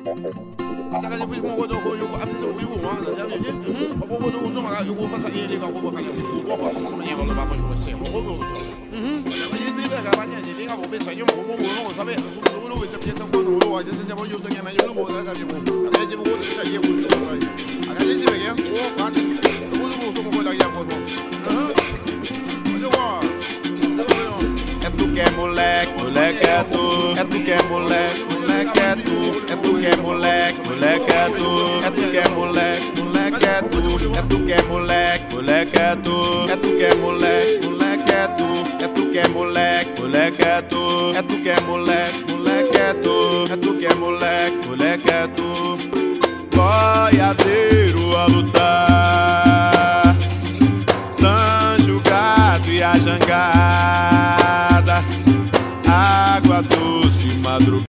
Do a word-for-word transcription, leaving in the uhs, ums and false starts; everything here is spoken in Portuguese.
大概就会问我都会有俺们是会有网的，了解的。嗯，我我我说嘛，我发啥也那个，我反正没做过，什么年我都把我说写，我我我做。嗯，我一直在干嘛呢？你听下我被传就我我我我上面，我我我为什么变成我我我就是讲我有时间嘛，有时候我在啥地方，大概就我这个业务就过来，大概这几百件我反正我如果说我回来也我说，嗯，我就话。É tu que é moleque, moleque é tu. É tu que é moleque, moleque é tu. É tu que é moleque, moleque é tu. É tu que é moleque, moleque é tu. É tu que é moleque, moleque é tu. É tu que é moleque, moleque é tu. É tu que é moleque, moleque é tu. É tu que é moleque, moleque é tu. É tu que é moleque, moleque é tu. Boiadeiro a lutar, Anjo, gato e a jangada, água doce, madrugada.